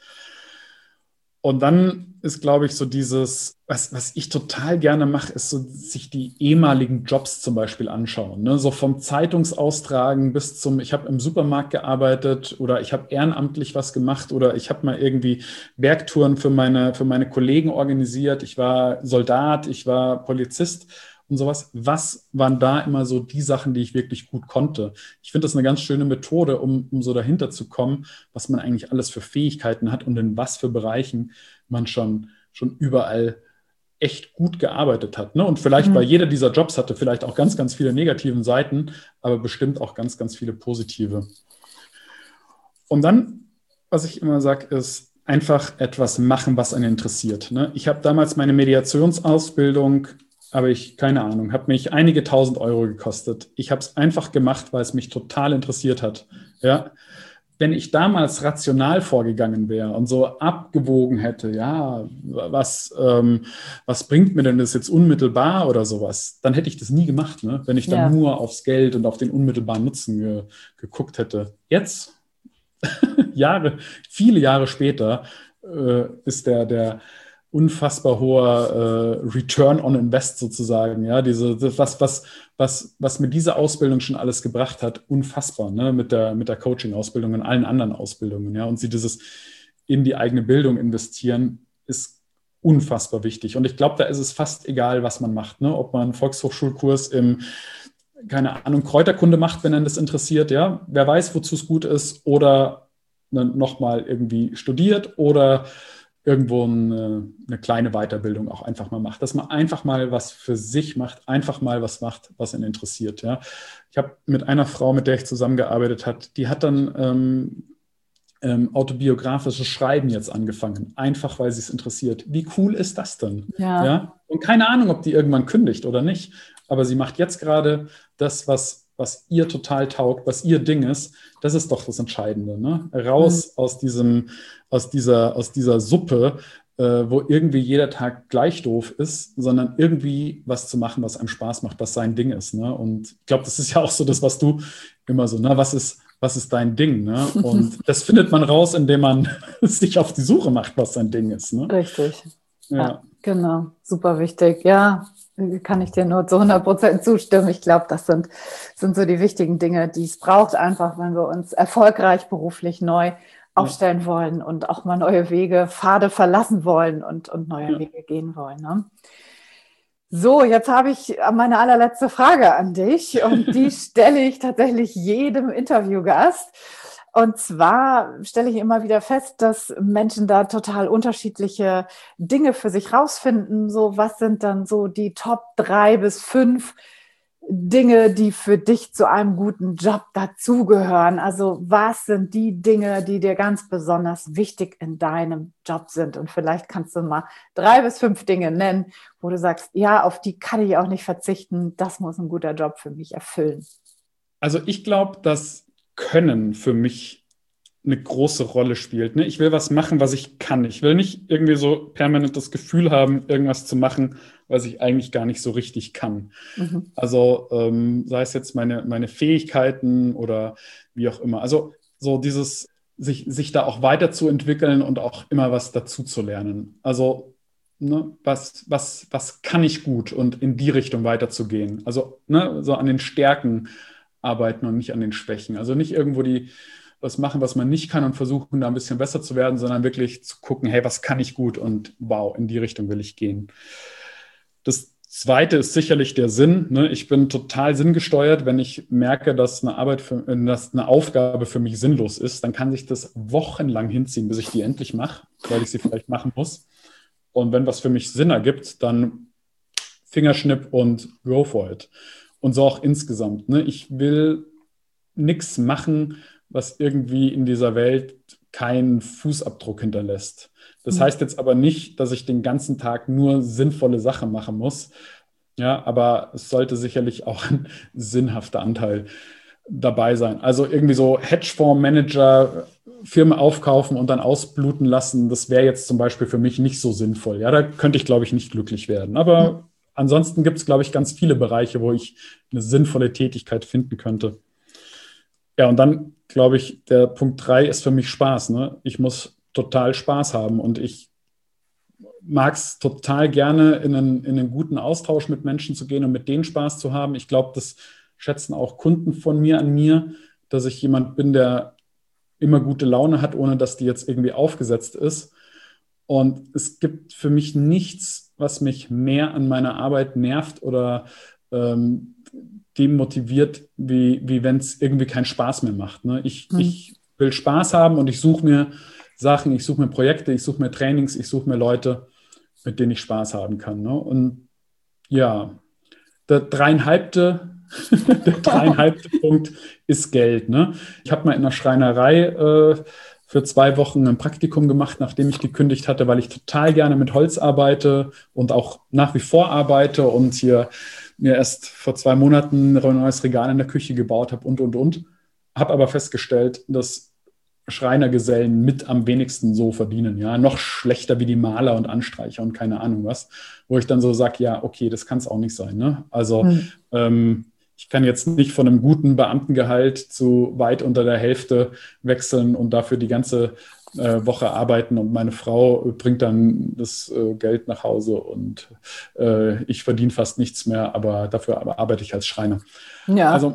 Und dann ist, glaube ich, so dieses, was ich total gerne mache, ist so sich die ehemaligen Jobs zum Beispiel anschauen. Ne? So vom Zeitungsaustragen bis zum, ich habe im Supermarkt gearbeitet oder ich habe ehrenamtlich was gemacht oder ich habe mal irgendwie Bergtouren für meine Kollegen organisiert. Ich war Soldat, ich war Polizist und sowas. Was waren da immer so die Sachen, die ich wirklich gut konnte? Ich finde das eine ganz schöne Methode, um so dahinter zu kommen, was man eigentlich alles für Fähigkeiten hat und in was für Bereichen man schon überall echt gut gearbeitet hat. Ne? Und vielleicht, weil jeder dieser Jobs hatte vielleicht auch ganz, ganz viele negative Seiten, aber bestimmt auch ganz, ganz viele positive. Und dann, was ich immer sage, ist einfach etwas machen, was einen interessiert. Ne? Ich habe damals meine Mediationsausbildung, keine Ahnung, hat mich einige tausend Euro gekostet. Ich habe es einfach gemacht, weil es mich total interessiert hat. Ja? Wenn ich damals rational vorgegangen wäre und so abgewogen hätte, ja, was bringt mir denn das jetzt unmittelbar oder sowas, dann hätte ich das nie gemacht, ne? Wenn ich dann nur aufs Geld und auf den unmittelbaren Nutzen geguckt hätte. Jetzt, viele Jahre später, ist der unfassbar hoher Return on Invest sozusagen, ja, was mir diese Ausbildung schon alles gebracht hat, unfassbar, ne, mit der Coaching-Ausbildung und allen anderen Ausbildungen, ja, und sie dieses in die eigene Bildung investieren, ist unfassbar wichtig. Und ich glaube, da ist es fast egal, was man macht, ne, ob man einen Volkshochschulkurs keine Ahnung, Kräuterkunde macht, wenn einen das interessiert, ja, wer weiß, wozu es gut ist, oder nochmal irgendwie studiert oder irgendwo eine kleine Weiterbildung auch einfach mal macht, dass man einfach mal was für sich macht, einfach mal was macht, was ihn interessiert. Ja. Ich habe mit einer Frau, mit der ich zusammengearbeitet habe, die hat dann autobiografisches Schreiben jetzt angefangen, einfach weil sie es interessiert. Wie cool ist das denn? Ja. Ja? Und keine Ahnung, ob die irgendwann kündigt oder nicht, aber sie macht jetzt gerade das, was ihr total taugt, was ihr Ding ist. Das ist doch das Entscheidende. Ne? Raus aus dieser Suppe, wo irgendwie jeder Tag gleich doof ist, sondern irgendwie was zu machen, was einem Spaß macht, was sein Ding ist. Ne? Und ich glaube, das ist ja auch so das, was du immer so, ne? Was ist dein Ding? Ne? Und das findet man raus, indem man sich auf die Suche macht, was sein Ding ist. Ne? Richtig. Ja, genau. Super wichtig. Ja, kann ich dir nur zu 100% zustimmen. Ich glaube, das sind so die wichtigen Dinge, die es braucht, einfach, wenn wir uns erfolgreich beruflich neu aufstellen wollen und auch mal neue Pfade verlassen wollen und neue Wege gehen wollen. Ne? So, jetzt habe ich meine allerletzte Frage an dich und die stelle ich tatsächlich jedem Interviewgast. Und zwar stelle ich immer wieder fest, dass Menschen da total unterschiedliche Dinge für sich rausfinden. So, was sind dann so die Top 3 bis 5 Dinge, die für dich zu einem guten Job dazugehören? Also was sind die Dinge, die dir ganz besonders wichtig in deinem Job sind? Und vielleicht kannst du mal 3 bis 5 Dinge nennen, wo du sagst, ja, auf die kann ich auch nicht verzichten. Das muss ein guter Job für mich erfüllen. Also ich glaube, dass Können für mich eine große Rolle spielt. Ne? Ich will was machen, was ich kann. Ich will nicht irgendwie so permanent das Gefühl haben, irgendwas zu machen, was ich eigentlich gar nicht so richtig kann. Mhm. Also sei es jetzt meine Fähigkeiten oder wie auch immer. Also so dieses, sich da auch weiterzuentwickeln und auch immer was dazu zu lernen. Also ne, was kann ich gut und in die Richtung weiterzugehen. Also ne, so an den Stärken arbeiten und nicht an den Schwächen. Also nicht irgendwo was machen, was man nicht kann und versuchen, da ein bisschen besser zu werden, sondern wirklich zu gucken, hey, was kann ich gut und wow, in die Richtung will ich gehen. Das Zweite ist sicherlich der Sinn. Ne? Ich bin total sinngesteuert. Wenn ich merke, dass eine Aufgabe für mich sinnlos ist, dann kann sich das wochenlang hinziehen, bis ich die endlich mache, weil ich sie vielleicht machen muss. Und wenn was für mich Sinn ergibt, dann Fingerschnipp und go for it. Und so auch insgesamt. Ne? Ich will nichts machen, was irgendwie in dieser Welt keinen Fußabdruck hinterlässt. Das heißt jetzt aber nicht, dass ich den ganzen Tag nur sinnvolle Sachen machen muss. Ja, aber es sollte sicherlich auch ein sinnhafter Anteil dabei sein. Also irgendwie so Hedgefondsmanager, Firmen aufkaufen und dann ausbluten lassen, das wäre jetzt zum Beispiel für mich nicht so sinnvoll. Ja, da könnte ich, glaube ich, nicht glücklich werden. Aber ansonsten gibt es, glaube ich, ganz viele Bereiche, wo ich eine sinnvolle Tätigkeit finden könnte. Ja, und dann, glaube ich, der Punkt 3 ist für mich Spaß. Ne? Ich muss total Spaß haben und ich mag es total gerne, in einen guten Austausch mit Menschen zu gehen und mit denen Spaß zu haben. Ich glaube, das schätzen auch Kunden von mir an mir, dass ich jemand bin, der immer gute Laune hat, ohne dass die jetzt irgendwie aufgesetzt ist. Und es gibt für mich nichts, was mich mehr an meiner Arbeit nervt oder demotiviert, wie wenn es irgendwie keinen Spaß mehr macht. Ne? Ich will Spaß haben und ich suche mir Sachen, ich suche mir Projekte, ich suche mir Trainings, ich suche mir Leute, mit denen ich Spaß haben kann. Ne? Und ja, der dreieinhalbte Punkt ist Geld. Ne? Ich habe mal in einer Schreinerei für 2 Wochen ein Praktikum gemacht, nachdem ich gekündigt hatte, weil ich total gerne mit Holz arbeite und auch nach wie vor arbeite und hier mir erst vor 2 Monaten ein neues Regal in der Küche gebaut habe und. Habe aber festgestellt, dass Schreinergesellen mit am wenigsten so verdienen. Ja, noch schlechter wie die Maler und Anstreicher und keine Ahnung was. Wo ich dann so sage, ja, okay, das kann es auch nicht sein. Ne? Also ich kann jetzt nicht von einem guten Beamtengehalt zu weit unter der Hälfte wechseln und dafür die ganze Woche arbeiten und meine Frau bringt dann das Geld nach Hause und ich verdiene fast nichts mehr, aber dafür arbeite ich als Schreiner. Ja. Also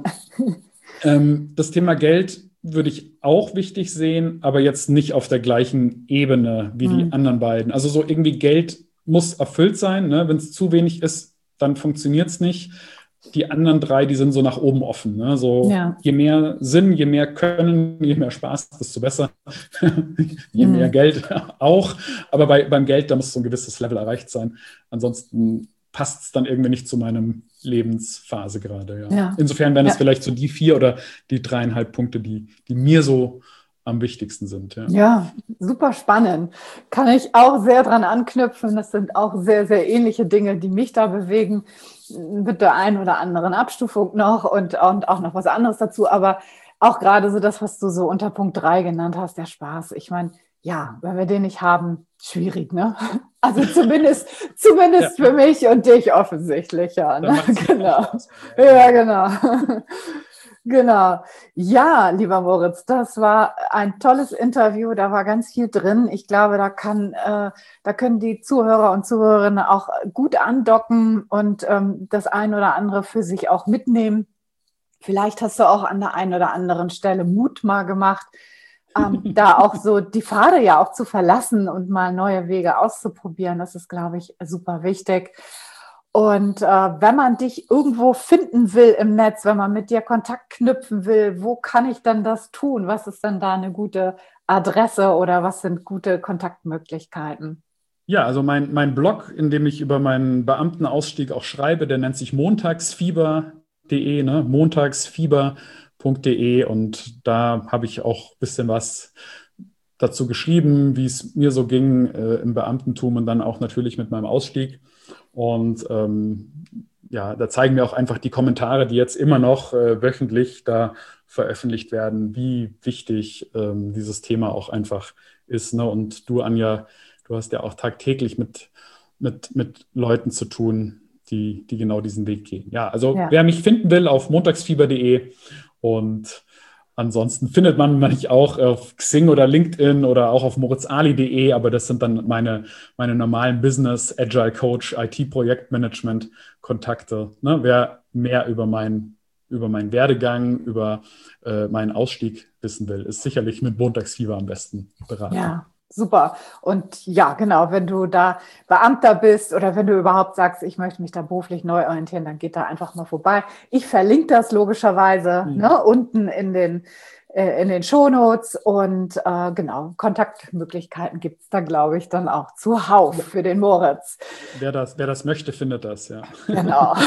das Thema Geld würde ich auch wichtig sehen, aber jetzt nicht auf der gleichen Ebene wie die anderen beiden. Also so irgendwie Geld muss erfüllt sein. Ne? Wenn es zu wenig ist, dann funktioniert es nicht. Die anderen 3, die sind so nach oben offen. Ne? So je mehr Sinn, je mehr Können, je mehr Spaß, desto besser. Je mehr Geld auch. Aber beim Geld, da muss so ein gewisses Level erreicht sein. Ansonsten passt es dann irgendwie nicht zu meinem Lebensphase gerade. Ja. Insofern wären es vielleicht so die 4 oder die 3,5 Punkte, die mir so am wichtigsten sind. Ja, super spannend. Kann ich auch sehr dran anknüpfen. Das sind auch sehr, sehr ähnliche Dinge, die mich da bewegen. Mit der einen oder anderen Abstufung noch und auch noch was anderes dazu. Aber auch gerade so das, was du so unter Punkt 3 genannt hast, der Spaß. Ich meine, ja, wenn wir den nicht haben, schwierig, ne? Also zumindest für mich und dich offensichtlich, ja. Ne? Genau. Ja, genau. Genau. Ja, lieber Moritz, das war ein tolles Interview, da war ganz viel drin. Ich glaube, da können die Zuhörer und Zuhörerinnen auch gut andocken und das ein oder andere für sich auch mitnehmen. Vielleicht hast du auch an der einen oder anderen Stelle Mut mal gemacht, da auch so die Pfade ja auch zu verlassen und mal neue Wege auszuprobieren. Das ist, glaube ich, super wichtig. Und wenn man dich irgendwo finden will im Netz, wenn man mit dir Kontakt knüpfen will, wo kann ich denn das tun? Was ist denn da eine gute Adresse oder was sind gute Kontaktmöglichkeiten? Ja, also mein Blog, in dem ich über meinen Beamtenausstieg auch schreibe, der nennt sich montagsfieber.de, ne? montagsfieber.de, und da habe ich auch ein bisschen was dazu geschrieben, wie es mir so ging im Beamtentum und dann auch natürlich mit meinem Ausstieg. Und da zeigen mir auch einfach die Kommentare, die jetzt immer noch wöchentlich da veröffentlicht werden, wie wichtig dieses Thema auch einfach ist. Ne? Und du, Anja, du hast ja auch tagtäglich mit Leuten zu tun, die genau diesen Weg gehen. Ja, also wer mich finden will, auf montagsfieber.de, und ansonsten findet man mich auch auf Xing oder LinkedIn oder auch auf moritzali.de, aber das sind dann meine normalen Business, Agile Coach, IT-Projektmanagement Kontakte. Ne? Wer mehr über meinen Werdegang, über meinen Ausstieg wissen will, ist sicherlich mit Montagsfieber am besten beraten. Ja. Super. Und ja, genau, wenn du da Beamter bist oder wenn du überhaupt sagst, ich möchte mich da beruflich neu orientieren, dann geht da einfach mal vorbei. Ich verlinke das logischerweise unten in den Shownotes und genau, Kontaktmöglichkeiten gibt es da, glaube ich, dann auch zuhauf für den Moritz. Wer das möchte, findet das, ja. Genau.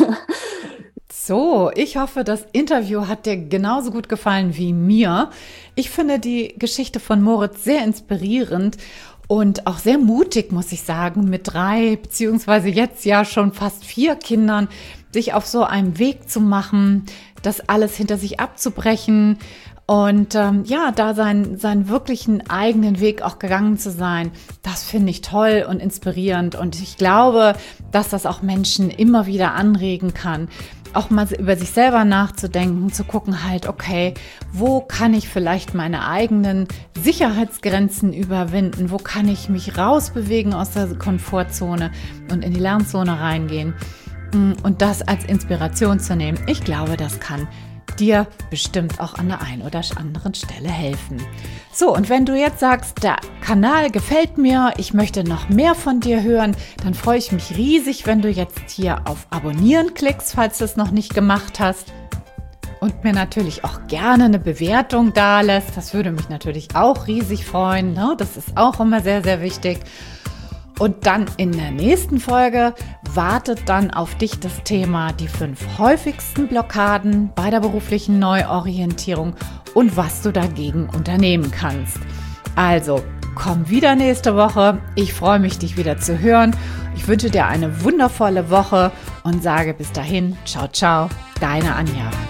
So, ich hoffe, das Interview hat dir genauso gut gefallen wie mir. Ich finde die Geschichte von Moritz sehr inspirierend und auch sehr mutig, muss ich sagen, mit 3 beziehungsweise jetzt ja schon fast 4 Kindern sich auf so einem Weg zu machen, das alles hinter sich abzubrechen und da seinen wirklichen eigenen Weg auch gegangen zu sein. Das finde ich toll und inspirierend, und ich glaube, dass das auch Menschen immer wieder anregen kann, auch mal über sich selber nachzudenken, zu gucken halt, okay, wo kann ich vielleicht meine eigenen Sicherheitsgrenzen überwinden, wo kann ich mich rausbewegen aus der Komfortzone und in die Lernzone reingehen und das als Inspiration zu nehmen. Ich glaube, das kann dir bestimmt auch an der einen oder anderen Stelle helfen. So, und wenn du jetzt sagst, der Kanal gefällt mir, ich möchte noch mehr von dir hören, dann freue ich mich riesig, wenn du jetzt hier auf Abonnieren klickst, falls du es noch nicht gemacht hast. Und mir natürlich auch gerne eine Bewertung dalässt. Das würde mich natürlich auch riesig freuen. Ne? Das ist auch immer sehr, sehr wichtig. Und dann in der nächsten Folge wartet dann auf dich das Thema die 5 häufigsten Blockaden bei der beruflichen Neuorientierung und was du dagegen unternehmen kannst. Also, komm wieder nächste Woche. Ich freue mich, dich wieder zu hören. Ich wünsche dir eine wundervolle Woche und sage bis dahin, ciao, ciao, deine Anja.